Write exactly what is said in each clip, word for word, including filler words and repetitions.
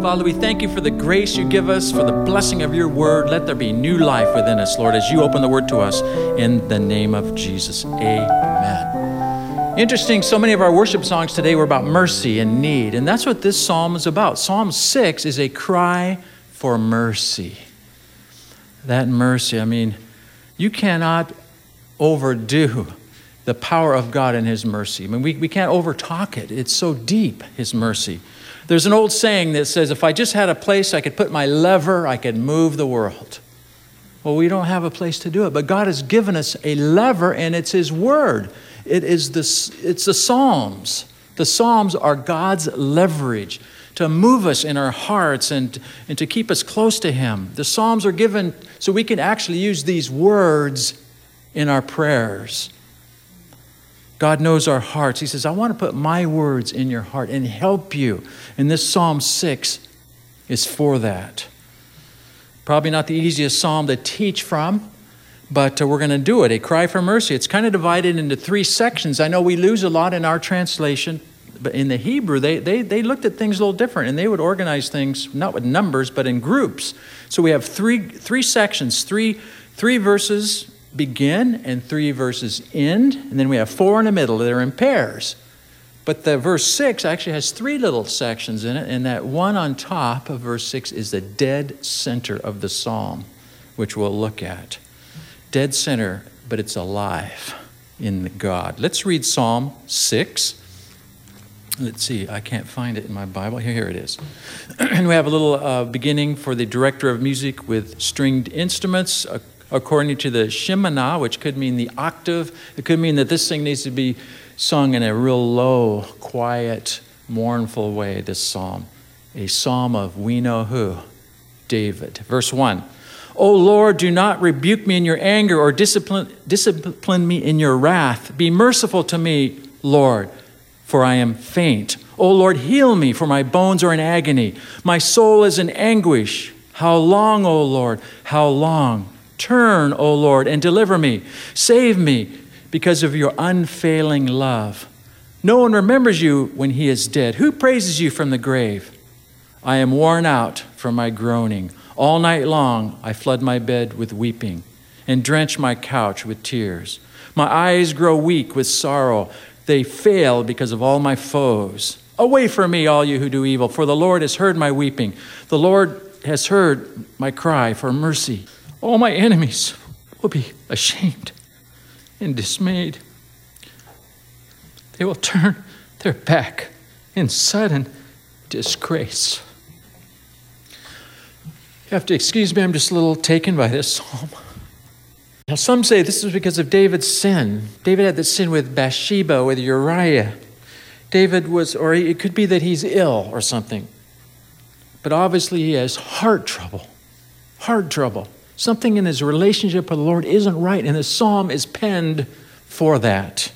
Father, we thank you for the grace you give us, for the blessing of your word. Let there be new life within us, Lord, as you open the word to us in the name of Jesus. Amen. Interesting, so many of our worship songs today were about mercy and need, and that's what this psalm is about. Psalm six is a cry for mercy. That mercy, I mean, you cannot overdo the power of God and his mercy. I mean, we, we can't overtalk it. It's so deep, his mercy. There's an old saying that says, if I just had a place I could put my lever, I could move the world. Well, we don't have a place to do it, but God has given us a lever, and it's his word. It is this, it's the Psalms. The Psalms are God's leverage to move us in our hearts and, and to keep us close to him. The Psalms are given so we can actually use these words in our prayers. God knows our hearts. He says, I want to put my words in your heart and help you. And this Psalm six is for that. Probably not the easiest psalm to teach from, but uh, we're going to do it. A cry for mercy. It's kind of divided into three sections. I know we lose a lot in our translation, but in the Hebrew, they, they, they looked at things a little different, and they would organize things, not with numbers, but in groups. So we have three, three sections, three, three verses begin and three verses end, and then we have four in the middle that are in pairs. But the verse six actually has three little sections in it, and that one on top of verse six is the dead center of the psalm, which we'll look at. Dead center, but it's alive in God. Let's read Psalm six. Let's see, I can't find it in my Bible. Here, here it is. And we have a little uh, beginning for the director of music with stringed instruments, uh, according to the Sheminah, which could mean the octave. It could mean that this thing needs to be sung in a real low, quiet, mournful way, this psalm. A psalm of we know who? David. Verse one. O Lord, do not rebuke me in your anger or discipline, discipline me in your wrath. Be merciful to me, Lord, for I am faint. O Lord, heal me, for my bones are in agony. My soul is in anguish. How long, O Lord? How long? Turn, O Lord, and deliver me. Save me because of your unfailing love. No one remembers you when he is dead. Who praises you from the grave? I am worn out from my groaning. All night long I flood my bed with weeping and drench my couch with tears. My eyes grow weak with sorrow. They fail because of all my foes. Away from me, all you who do evil, for the Lord has heard my weeping. The Lord has heard my cry for mercy. All my enemies will be ashamed and dismayed. They will turn their back in sudden disgrace. You have to excuse me, I'm just a little taken by this psalm. Now, some say this is because of David's sin. David had this sin with Bathsheba, with Uriah. David was, or it could be that he's ill or something. But obviously he has heart trouble, heart trouble. Something in his relationship with the Lord isn't right, and the psalm is penned for that.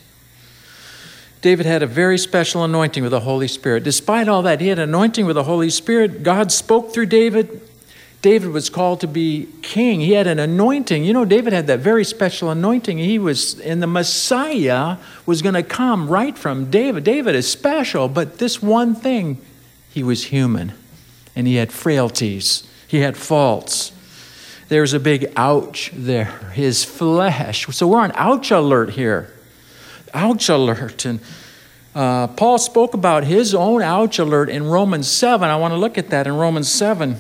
David had a very special anointing with the Holy Spirit. Despite all that, he had an anointing with the Holy Spirit. God spoke through David. David was called to be king. He had an anointing. You know, David had that very special anointing. He was, and the Messiah was going to come right from David. David is special, but this one thing, he was human, and he had frailties. He had faults. There's a big ouch there, his flesh. So we're on ouch alert here. Ouch alert. And uh, Paul spoke about his own ouch alert in Romans seven. I want to look at that in Romans seven.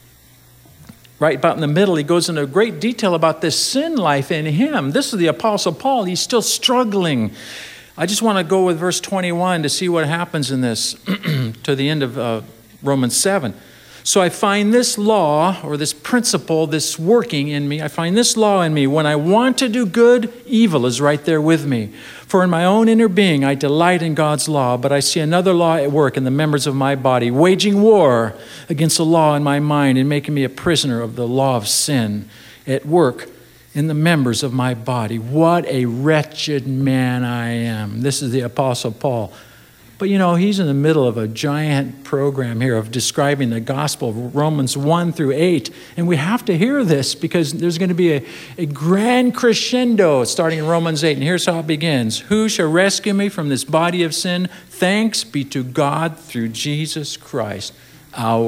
Right about in the middle, he goes into great detail about this sin life in him. This is the Apostle Paul. He's still struggling. I just want to go with verse twenty-one to see what happens in this to the end of uh, Romans seven. So I find this law, or this principle, this working in me, I find this law in me. When I want to do good, evil is right there with me. For in my own inner being, I delight in God's law, but I see another law at work in the members of my body, waging war against the law in my mind and making me a prisoner of the law of sin at work in the members of my body. What a wretched man I am. This is the Apostle Paul. But, you know, he's in the middle of a giant program here of describing the gospel, Romans one through eight. And we have to hear this because there's going to be a, a grand crescendo starting in Romans eight. And here's how it begins. Who shall rescue me from this body of sin? Thanks be to God through Jesus Christ, our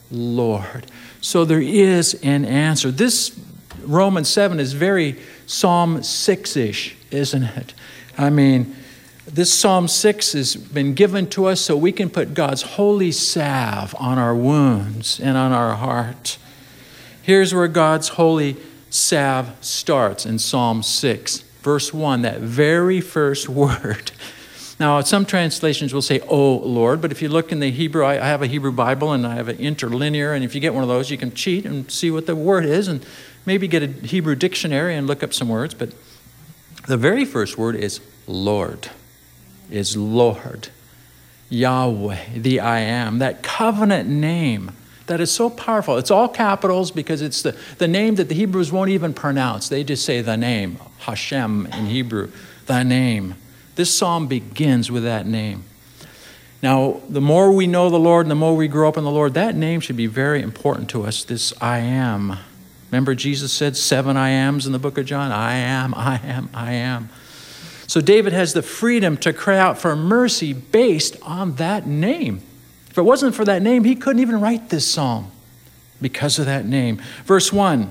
Lord. So there is an answer. This Romans seven is very Psalm six-ish, isn't it? I mean, this Psalm six has been given to us so we can put God's holy salve on our wounds and on our heart. Here's where God's holy salve starts in Psalm six, verse one, that very first word. Now, some translations will say, "Oh Lord," but if you look in the Hebrew, I have a Hebrew Bible and I have an interlinear, and if you get one of those, you can cheat and see what the word is and maybe get a Hebrew dictionary and look up some words. But the very first word is Lord, is Lord. Yahweh, the I Am, that covenant name that is so powerful. It's all capitals because it's the, the name that the Hebrews won't even pronounce. They just say the name, Hashem in Hebrew, the name. This psalm begins with that name. Now, the more we know the Lord and the more we grow up in the Lord, that name should be very important to us, this I Am. Remember Jesus said seven I Ams in the book of John? I am, I am, I am. So David has the freedom to cry out for mercy based on that name. If it wasn't for that name, he couldn't even write this psalm because of that name. Verse one,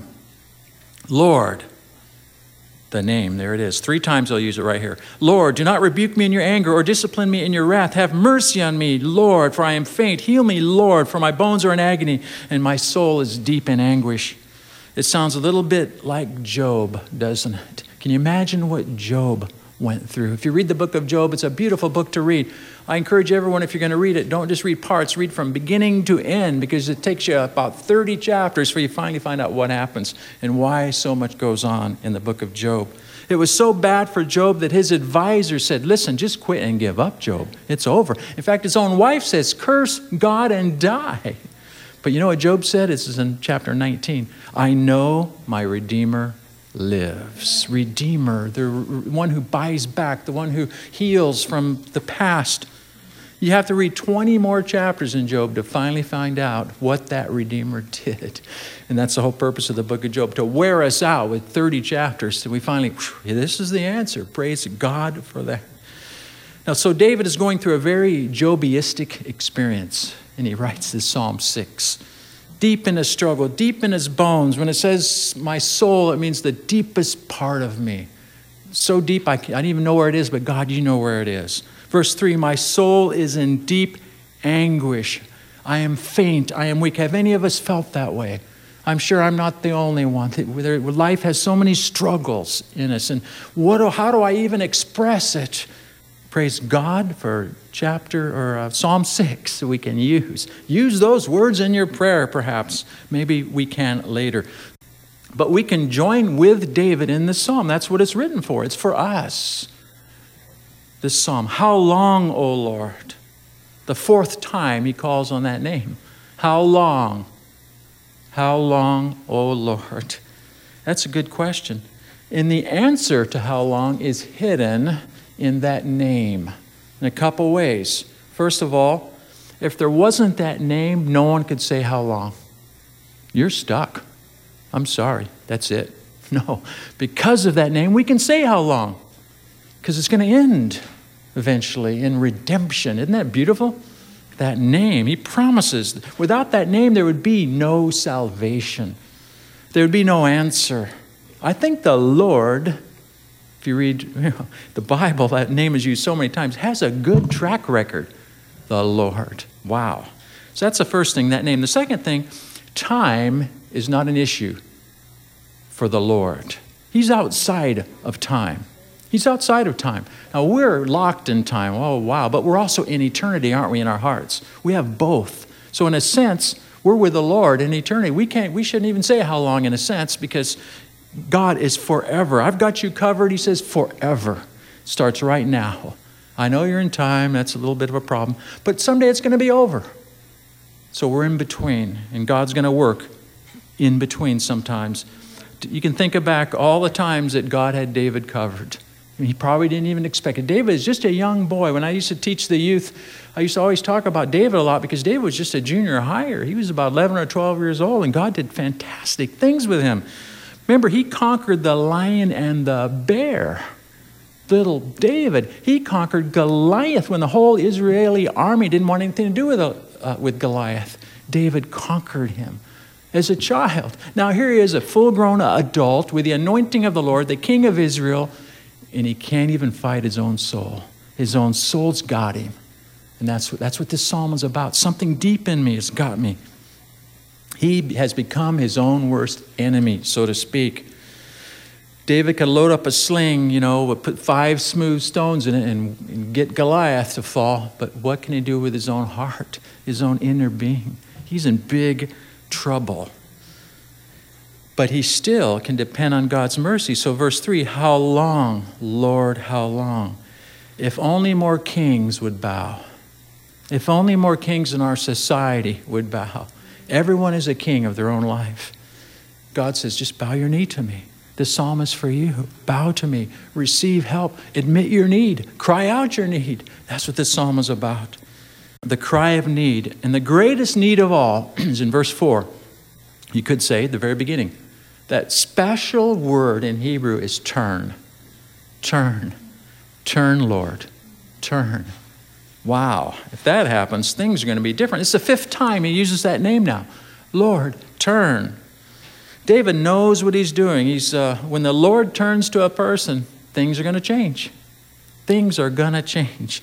Lord. The name, there it is. Three times I'll use it right here. Lord, do not rebuke me in your anger or discipline me in your wrath. Have mercy on me, Lord, for I am faint. Heal me, Lord, for my bones are in agony and my soul is deep in anguish. It sounds a little bit like Job, doesn't it? Can you imagine what Job went through? If you read the book of Job, it's a beautiful book to read. I encourage everyone, if you're going to read it, don't just read parts, read from beginning to end, because it takes you about thirty chapters for you finally find out what happens and why so much goes on in the book of Job. It was so bad for Job that his advisor said, listen, just quit and give up, Job. It's over. In fact, his own wife says, curse God and die. But you know what Job said? This is in chapter nineteen. I know my Redeemer lives. Redeemer, the one who buys back, the one who heals from the past. You have to read twenty more chapters in Job to finally find out what that Redeemer did. And that's the whole purpose of the book of Job, to wear us out with thirty chapters so we finally, this is the answer. Praise God for that. Now, so David is going through a very Jobiistic experience, and he writes this Psalm six. Deep in his struggle, deep in his bones. When it says my soul, it means the deepest part of me. So deep, I, I don't even know where it is, but God, you know where it is. Verse three, my soul is in deep anguish. I am faint, I am weak. Have any of us felt that way? I'm sure I'm not the only one. Life has so many struggles in us. And what? Do, how do I even express it? Praise God for chapter or uh, Psalm six that we can use. Use those words in your prayer, perhaps. Maybe we can later. But we can join with David in this psalm. That's what it's written for. It's for us. This psalm. How long, O Lord? The fourth time he calls on that name. How long? How long, O Lord? That's a good question. And the answer to how long is hidden in that name in a couple ways. First of all, if there wasn't that name, no one could say how long. You're stuck. I'm sorry. That's it. No. Because of that name, we can say how long. Because it's going to end eventually in redemption. Isn't that beautiful? That name. He promises. Without that name, there would be no salvation. There would be no answer. I think the Lord, if you read you know, the Bible, that name is used so many times, has a good track record. The Lord. Wow. So that's the first thing, that name. The second thing, time is not an issue for the Lord. He's outside of time. He's outside of time. Now, we're locked in time. Oh, wow. But we're also in eternity, aren't we, in our hearts? We have both. So in a sense, we're with the Lord in eternity. We can't, we shouldn't even say how long in a sense, because God is forever. I've got you covered. He says forever. Starts right now. I know you're in time. That's a little bit of a problem. But someday it's going to be over. So we're in between. And God's going to work in between sometimes. You can think back all the times that God had David covered. I mean, he probably didn't even expect it. David is just a young boy. When I used to teach the youth, I used to always talk about David a lot because David was just a junior higher. He was about eleven or twelve years old, and God did fantastic things with him. Remember, he conquered the lion and the bear. Little David, he conquered Goliath when the whole Israeli army didn't want anything to do with, uh, with Goliath. David conquered him as a child. Now here he is, a full-grown adult with the anointing of the Lord, the king of Israel, and he can't even fight his own soul. His own soul's got him. And that's what, that's what this psalm is about. Something deep in me has got me. He has become his own worst enemy, so to speak. David could load up a sling, you know, put five smooth stones in it and, and get Goliath to fall. But what can he do with his own heart, his own inner being? He's in big trouble. But he still can depend on God's mercy. So verse three, how long, Lord, how long? If only more kings would bow. If only more kings in our society would bow. Everyone is a king of their own life. God says, just bow your knee to me. This psalm is for you. Bow to me. Receive help. Admit your need. Cry out your need. That's what this psalm is about. The cry of need. And the greatest need of all is in verse four. You could say at the very beginning. That special word in Hebrew is turn. Turn. Turn, Lord. Turn. Wow. If that happens, things are going to be different. It's the fifth time he uses that name now. Lord, turn. David knows what he's doing. He's uh, when the Lord turns to a person, things are going to change. Things are going to change.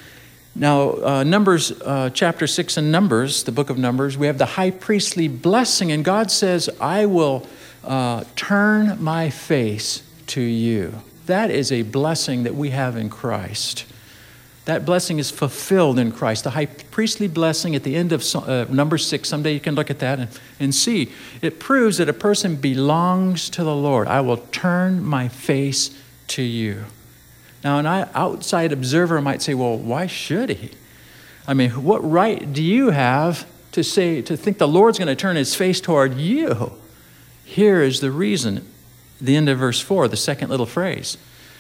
Now, uh, Numbers, uh, chapter six in Numbers, the book of Numbers, we have the high priestly blessing, and God says, I will uh, turn my face to you. That is a blessing that we have in Christ. That blessing is fulfilled in Christ. The high priestly blessing at the end of uh, number six, someday you can look at that and, and see. It proves that a person belongs to the Lord. I will turn my face to you. Now, an outside observer might say, well, why should he? I mean, what right do you have to say, to think the Lord's going to turn his face toward you? Here is the reason. The end of verse four, the second little phrase.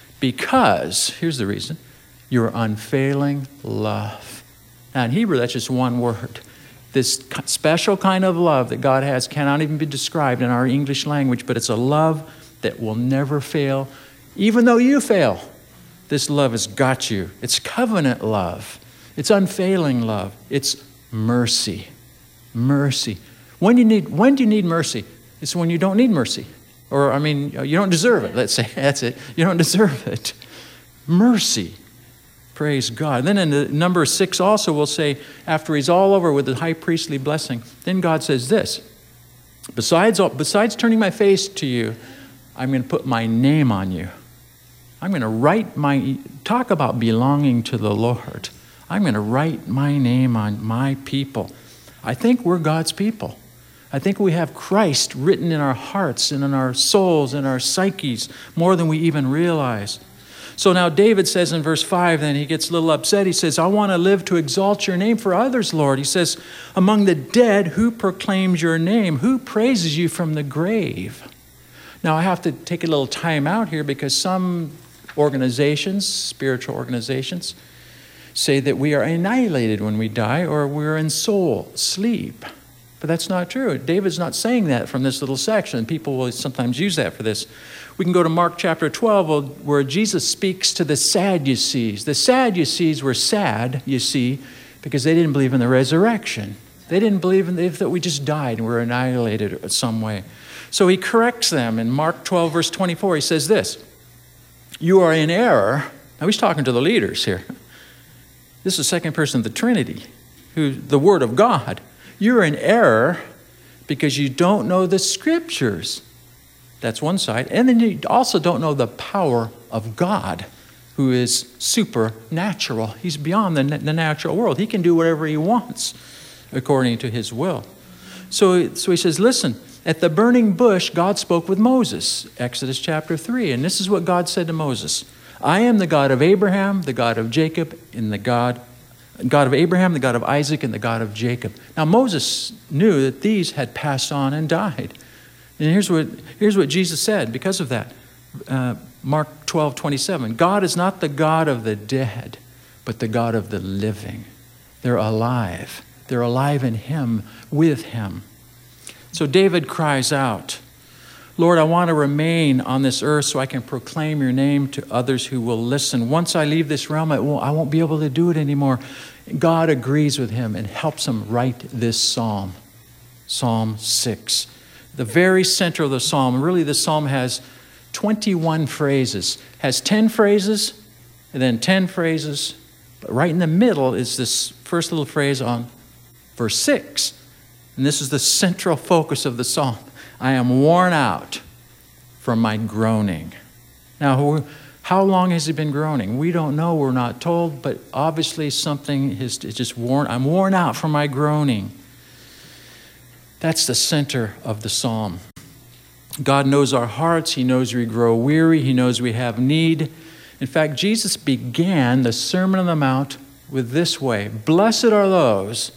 Because, here's the reason. Your unfailing love. Now in Hebrew, that's just one word. This special kind of love that God has cannot even be described in our English language, but it's a love that will never fail, even though you fail. This love has got you. It's covenant love. It's unfailing love. It's mercy. Mercy. When do you need, when do you need mercy? It's when you don't need mercy. Or, I mean, you don't deserve it. Let's say that's it. You don't deserve it. Mercy. Praise God. And then in the number six also we'll say, after he's all over with the high priestly blessing, then God says this, besides, besides turning my face to you, I'm going to put my name on you. I'm going to write my, talk about belonging to the Lord. I'm going to write my name on my people. I think we're God's people. I think we have Christ written in our hearts and in our souls and our psyches more than we even realize. So now David says in verse five, then he gets a little upset. He says, I want to live to exalt your name for others, Lord. He says, among the dead, who proclaims your name? Who praises you from the grave? Now I have to take a little time out here because some organizations, spiritual organizations, say that we are annihilated when we die or we're in soul sleep. But that's not true. David's not saying that from this little section. People will sometimes use that for this. We can go to Mark chapter twelve where Jesus speaks to the Sadducees. The Sadducees were sad, you see, because they didn't believe in the resurrection. They didn't believe in the, that we just died and were annihilated in some way. So he corrects them in Mark twelve, verse twenty-four. He says this, you are in error. Now he's talking to the leaders here. This is the second person of the Trinity, who the Word of God. You're in error because you don't know the Scriptures. That's one side. And then you also don't know the power of God, who is supernatural. He's beyond the, the natural world. He can do whatever he wants according to his will. So, so he says, listen, at the burning bush, God spoke with Moses, Exodus chapter three. And this is what God said to Moses. I am the God of Abraham, the God of Jacob, and the God God of Abraham, the God of Isaac, and the God of Jacob. Now Moses knew that these had passed on and died. And here's what, here's what Jesus said because of that. Uh, Mark twelve, twenty-seven. God is not the God of the dead, but the God of the living. They're alive. They're alive in him, with him. So David cries out, Lord, I want to remain on this earth so I can proclaim your name to others who will listen. Once I leave this realm, I won't, I won't be able to do it anymore. God agrees with him and helps him write this psalm, Psalm six. The very center of the psalm, really the psalm has twenty-one phrases, has ten phrases, and then ten phrases. But right in the middle is this first little phrase on verse six. And this is the central focus of the psalm. I am worn out from my groaning. Now, how long has he been groaning? We don't know. We're not told. But obviously something is just worn. I'm worn out from my groaning. That's the center of the psalm. God knows our hearts. He knows we grow weary. He knows we have need. In fact, Jesus began the Sermon on the Mount with this way: blessed are those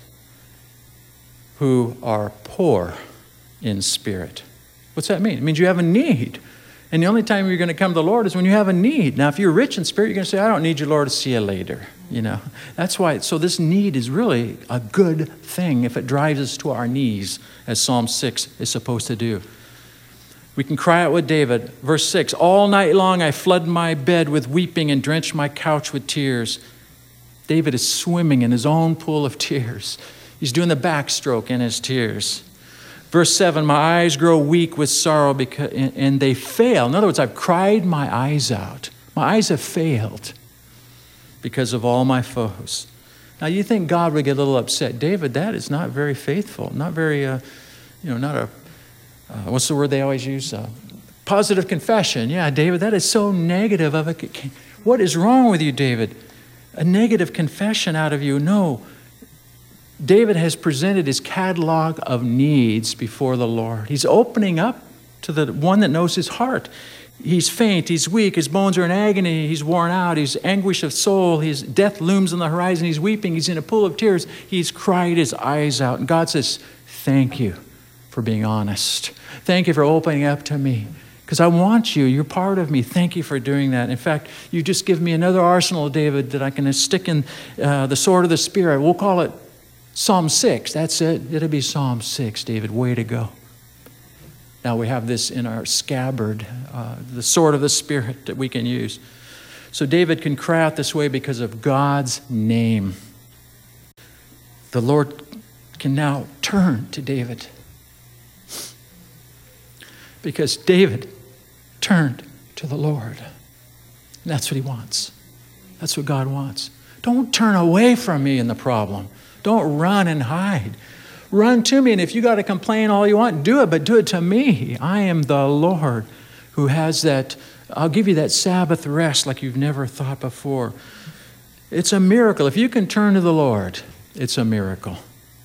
who are poor in spirit. What's that mean? It means you have a need. And the only time you're going to come to the Lord is when you have a need. Now, if you're rich in spirit, you're going to say, I don't need you, Lord, see you later. You know, that's why. So this need is really a good thing if it drives us to our knees, as Psalm six is supposed to do. We can cry out with David. Verse six, all night long I flood my bed with weeping and drench my couch with tears. David is swimming in his own pool of tears. He's doing the backstroke in his tears. Verse seven, my eyes grow weak with sorrow because, and they fail. In other words, I've cried my eyes out. My eyes have failed because of all my foes. Now, you think God would get a little upset. David, that is not very faithful. Not very, uh, you know, not a, uh, what's the word they always use? Uh, positive confession. Yeah, David, that is so negative of a, what is wrong with you, David? A negative confession out of you. No. David has presented his catalog of needs before the Lord. He's opening up to the one that knows his heart. He's faint, he's weak, his bones are in agony, he's worn out, he's anguish of soul, his death looms on the horizon, he's weeping, he's in a pool of tears, he's cried his eyes out. And God says, thank you for being honest. Thank you for opening up to me. Because I want you. You're part of me. Thank you for doing that. In fact, you just give me another arsenal, David, that I can stick in uh, the sword of the Spirit. We'll call it Psalm six. That's it. It'll be Psalm six, David. Way to go. Now we have this in our scabbard, uh, the sword of the Spirit that we can use. So David can cry out this way because of God's name. The Lord can now turn to David. Because David turned to the Lord. And that's what he wants. That's what God wants. Don't turn away from me in the problem. Don't run and hide. Run to me, and if you got to complain all you want, do it, but do it to me. I am the Lord who has that, I'll give you that Sabbath rest like you've never thought before. It's a miracle. If you can turn to the Lord, it's a miracle.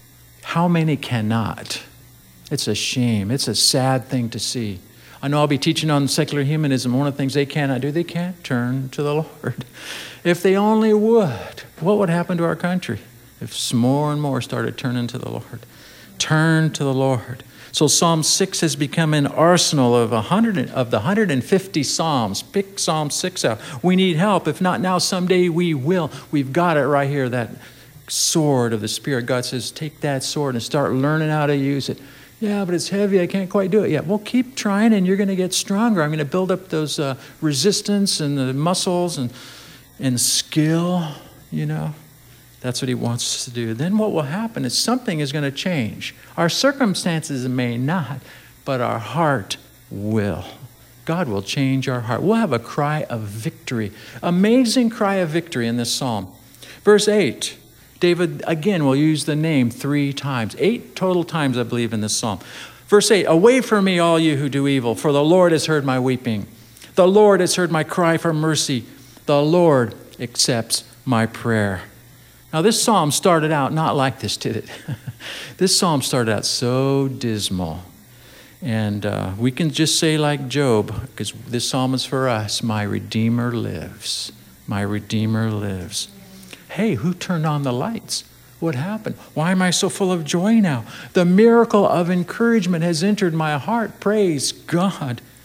How many cannot? It's a shame. It's a sad thing to see. I know I'll be teaching on secular humanism. One of the things they cannot do, they can't turn to the Lord. If they only would, what would happen to our country if more and more started turning to the Lord? Turn to the Lord. So Psalm six has become an arsenal of a hundred of the one hundred fifty Psalms. Pick Psalm six out. We need help. If not now, someday we will. We've got it right here, that sword of the Spirit. God says, take that sword and start learning how to use it. Yeah, but it's heavy. I can't quite do it yet. Well, keep trying and you're going to get stronger. I'm going to build up those uh, resistance and the muscles and, and skill, you know. That's what he wants us to do. Then what will happen is something is going to change. Our circumstances may not, but our heart will. God will change our heart. We'll have a cry of victory. Amazing cry of victory in this psalm. Verse eight. David, again, will use the name three times. Eight total times, I believe, in this psalm. Verse eight, away from me, all you who do evil, for the Lord has heard my weeping. The Lord has heard my cry for mercy. The Lord accepts my prayer. Now, this psalm started out not like this, did it? This psalm started out so dismal. And uh, we can just say like Job, because this psalm is for us, my Redeemer lives. My Redeemer lives. Hey, who turned on the lights? What happened? Why am I so full of joy now? The miracle of encouragement has entered my heart. Praise God.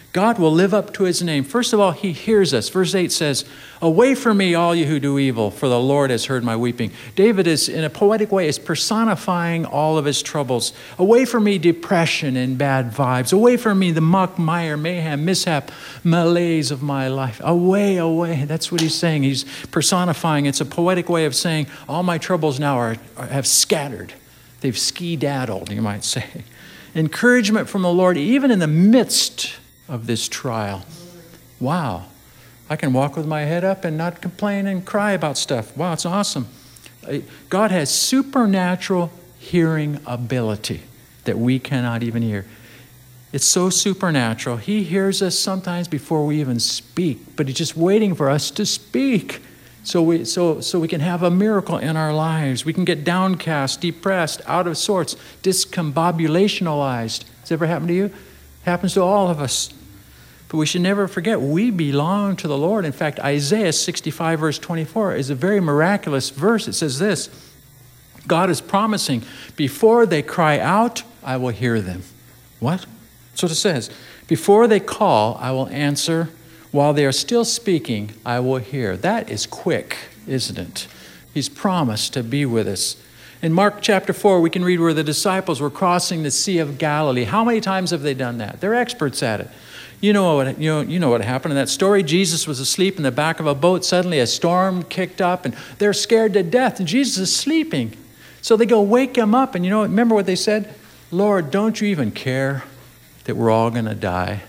God will live up to his name. First of all, he hears us. Verse eight says, away from me, all you who do evil, for the Lord has heard my weeping. David is, in a poetic way, is personifying all of his troubles. Away from me, depression and bad vibes. Away from me, the muck, mire, mayhem, mishap, malaise of my life. Away, away. That's what he's saying. He's personifying. It's a poetic way of saying, all my troubles now are, are have scattered. They've ski-daddled, you might say. Encouragement from the Lord, even in the midst of this trial. Wow. I can walk with my head up and not complain and cry about stuff. Wow, it's awesome. God has supernatural hearing ability that we cannot even hear. It's so supernatural. He hears us sometimes before we even speak, but he's just waiting for us to speak. So we, so, so we can have a miracle in our lives. We can get downcast, depressed, out of sorts, discombobulationalized. Has it ever happened to you? It happens to all of us. But we should never forget, we belong to the Lord. In fact, Isaiah sixty-five, verse twenty-four is a very miraculous verse. It says this, God is promising, before they cry out, I will hear them. What? That's what it says. Before they call, I will answer. While they are still speaking, I will hear. That is quick, isn't it? He's promised to be with us. In Mark chapter four, we can read where the disciples were crossing the Sea of Galilee. How many times have they done that? They're experts at it. You know what, you know, you know what happened in that story. Jesus was asleep in the back of a boat. Suddenly a storm kicked up and they're scared to death and Jesus is sleeping. So they go wake him up and you know, remember what they said? Lord, don't you even care that we're all going to die?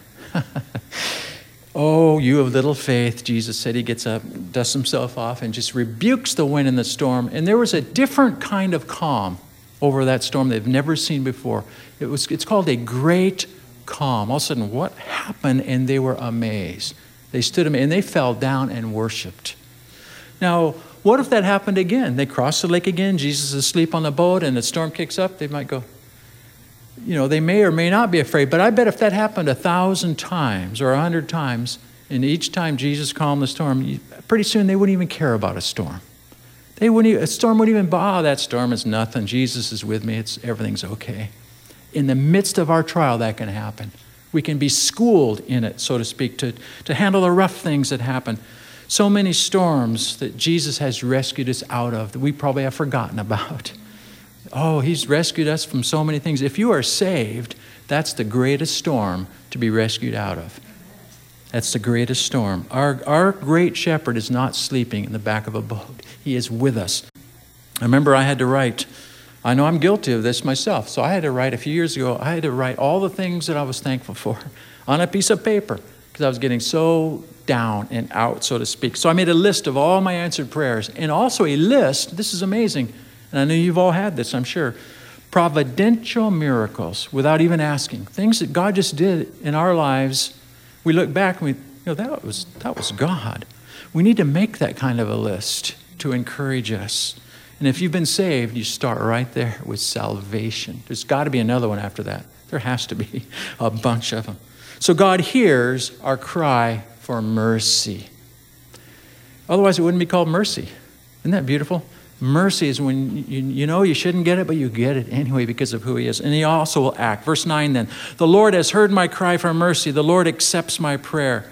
Oh, you of little faith, Jesus said. He gets up, dusts himself off and just rebukes the wind and the storm. And there was a different kind of calm over that storm they've never seen before. It was, it's called a great calm. All of a sudden, what happened? And they were amazed. They stood amazed and they fell down and worshiped. Now, what if that happened again? They cross the lake again. Jesus is asleep on the boat and the storm kicks up. They might go, you know, they may or may not be afraid. But I bet if that happened a thousand times or a hundred times, and each time Jesus calmed the storm, pretty soon they wouldn't even care about a storm. They wouldn't even, a storm wouldn't even, oh, that storm is nothing. Jesus is with me. It's everything's okay. In the midst of our trial, that can happen. We can be schooled in it, so to speak, to, to handle the rough things that happen. So many storms that Jesus has rescued us out of that we probably have forgotten about. Oh, he's rescued us from so many things. If you are saved, that's the greatest storm to be rescued out of. That's the greatest storm. Our, our great shepherd is not sleeping in the back of a boat. He is with us. I remember I had to write, I know I'm guilty of this myself, so I had to write a few years ago, I had to write all the things that I was thankful for on a piece of paper because I was getting so down and out, so to speak. So I made a list of all my answered prayers and also a list, this is amazing, and I know you've all had this, I'm sure, providential miracles without even asking. Things that God just did in our lives. We look back and we, you know, that was, that was God. We need to make that kind of a list to encourage us. And if you've been saved, you start right there with salvation. There's got to be another one after that. There has to be a bunch of them. So God hears our cry for mercy. Otherwise, it wouldn't be called mercy. Isn't that beautiful? Mercy is when you, you know you shouldn't get it, but you get it anyway because of who he is. And he also will act. Verse nine then, the Lord has heard my cry for mercy. The Lord accepts my prayer.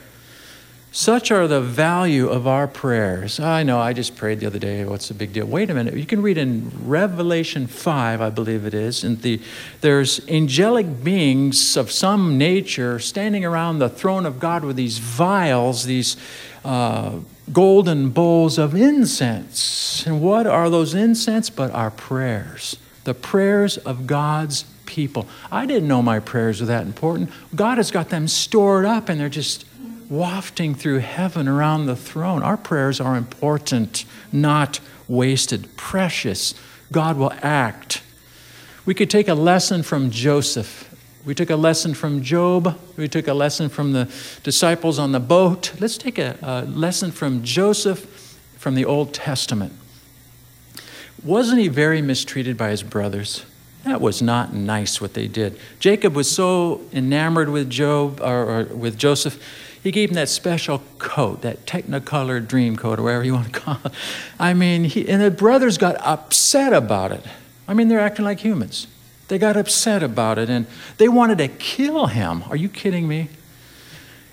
Such are the value of our prayers. I know, I just prayed the other day. What's the big deal? Wait a minute. You can read in Revelation five, I believe it is. And the, there's angelic beings of some nature standing around the throne of God with these vials, these uh, golden bowls of incense. And what are those incense but our prayers? The prayers of God's people. I didn't know my prayers were that important. God has got them stored up and they're just wafting through heaven around the throne. Our prayers are important, not wasted, precious. God will act. We could take a lesson from Joseph. We took a lesson from Job. We took a lesson from the disciples on the boat. Let's take a, a lesson from Joseph from the Old Testament. Wasn't he very mistreated by his brothers? That was not nice what they did. Jacob was so enamored with Job or, or with Joseph, he gave him that special coat, that technicolor dream coat, or whatever you want to call it. I mean, he, and the brothers got upset about it. I mean, they're acting like humans. They got upset about it, and they wanted to kill him. Are you kidding me?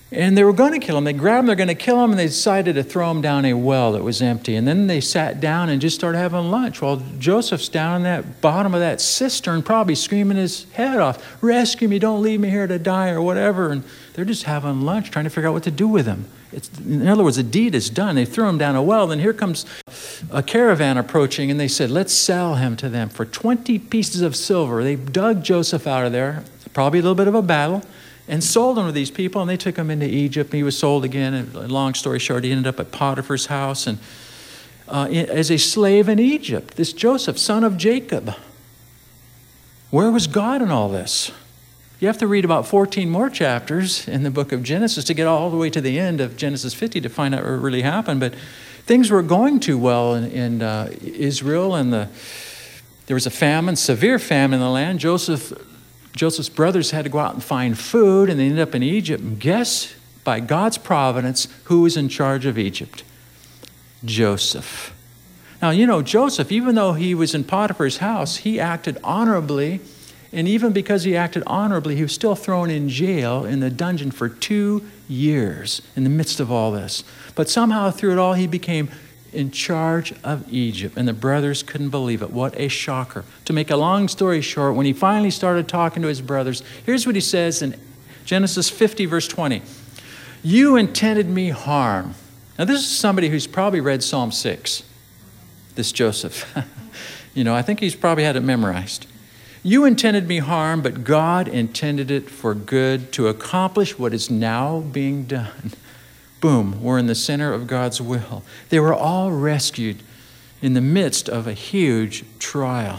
And they were going to kill him. They grabbed him, they're going to kill him, and they decided to throw him down a well that was empty. And then they sat down and just started having lunch while Joseph's down in that bottom of that cistern, probably screaming his head off, rescue me, don't leave me here to die or whatever. And they're just having lunch, trying to figure out what to do with him. It's, in other words, the deed is done. They threw him down a well. Then here comes a caravan approaching, and they said, let's sell him to them for twenty pieces of silver. They dug Joseph out of there, probably a little bit of a battle, and sold him to these people, and they took him into Egypt. He was sold again, and long story short, he ended up at Potiphar's house and uh, as a slave in Egypt. This Joseph, son of Jacob. Where was God in all this? You have to read about fourteen more chapters in the book of Genesis to get all the way to the end of Genesis fifty to find out what really happened. But things were going too well in, in uh, Israel, and the, there was a famine, severe famine in the land. Joseph, Joseph's brothers had to go out and find food, and they ended up in Egypt. And guess, by God's providence, who was in charge of Egypt? Joseph. Now, you know, Joseph, even though he was in Potiphar's house, he acted honorably. And even because he acted honorably, he was still thrown in jail in the dungeon for two years in the midst of all this. But somehow through it all, he became in charge of Egypt. And the brothers couldn't believe it. What a shocker. To make a long story short, when he finally started talking to his brothers, here's what he says in Genesis fifty, verse twenty. You intended me harm. Now this is somebody who's probably read Psalm six, this Joseph. You know, I think he's probably had it memorized. You intended me harm, but God intended it for good to accomplish what is now being done. Boom, we're in the center of God's will. They were all rescued in the midst of a huge trial.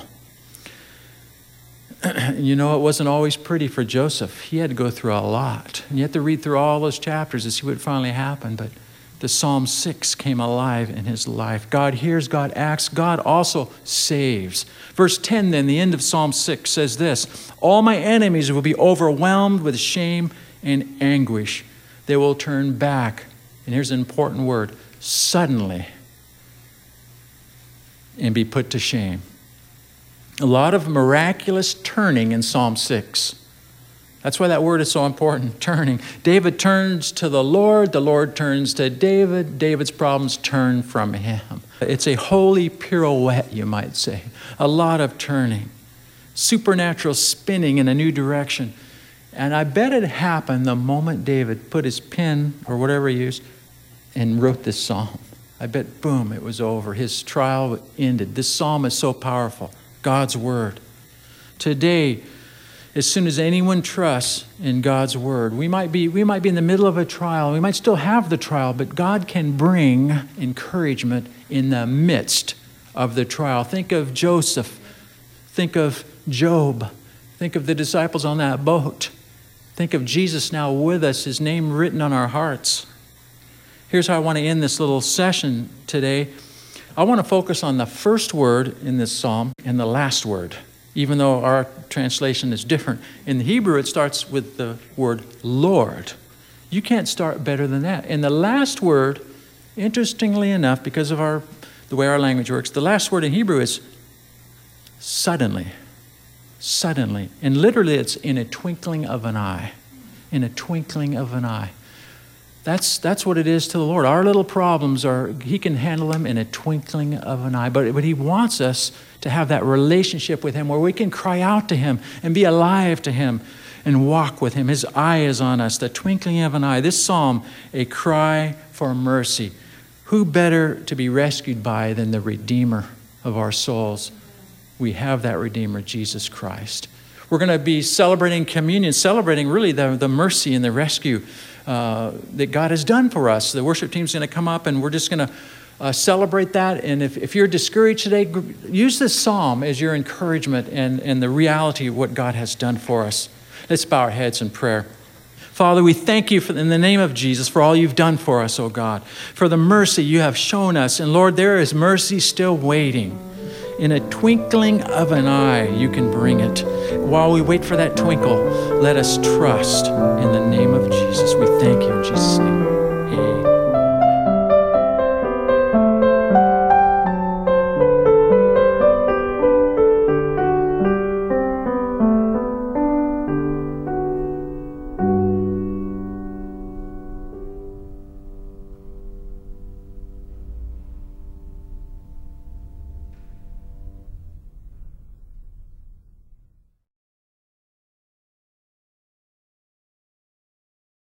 You know, it wasn't always pretty for Joseph. He had to go through a lot. And you have to read through all those chapters to see what finally happened. But the Psalm six came alive in his life. God hears, God acts, God also saves. Verse ten then, the end of Psalm six says this, all my enemies will be overwhelmed with shame and anguish. They will turn back, and here's an important word, suddenly, and be put to shame. A lot of miraculous turning in Psalm six. That's why that word is so important, turning. David turns to the Lord. The Lord turns to David. David's problems turn from him. It's a holy pirouette, you might say. A lot of turning. Supernatural spinning in a new direction. And I bet it happened the moment David put his pen, or whatever he used, and wrote this psalm. I bet, boom, it was over. His trial ended. This psalm is so powerful. God's word. Today, as soon as anyone trusts in God's word, we might be, we might be in the middle of a trial. We might still have the trial, but God can bring encouragement in the midst of the trial. Think of Joseph. Think of Job. Think of the disciples on that boat. Think of Jesus now with us, his name written on our hearts. Here's how I want to end this little session today. I want to focus on the first word in this psalm and the last word. Even though our translation is different. In the Hebrew, it starts with the word Lord. You can't start better than that. And the last word, interestingly enough, because of our the way our language works, the last word in Hebrew is suddenly. Suddenly. And literally, it's in a twinkling of an eye. In a twinkling of an eye. That's, that's what it is to the Lord. Our little problems are, he can handle them in a twinkling of an eye. But, but he wants us to have that relationship with him where we can cry out to him and be alive to him and walk with him. His eye is on us, the twinkling of an eye. This psalm, a cry for mercy. Who better to be rescued by than the Redeemer of our souls? We have that Redeemer, Jesus Christ. We're going to be celebrating communion, celebrating really the, the mercy and the rescue Uh, that God has done for us. The worship team's going to come up and we're just going to uh, celebrate that. And if, if you're discouraged today, use this psalm as your encouragement and, and the reality of what God has done for us. Let's bow our heads in prayer. Father, we thank you for, in the name of Jesus for all you've done for us, oh God, for the mercy you have shown us. And Lord, there is mercy still waiting. In a twinkling of an eye, you can bring it. While we wait for that twinkle, let us trust in the name of Jesus.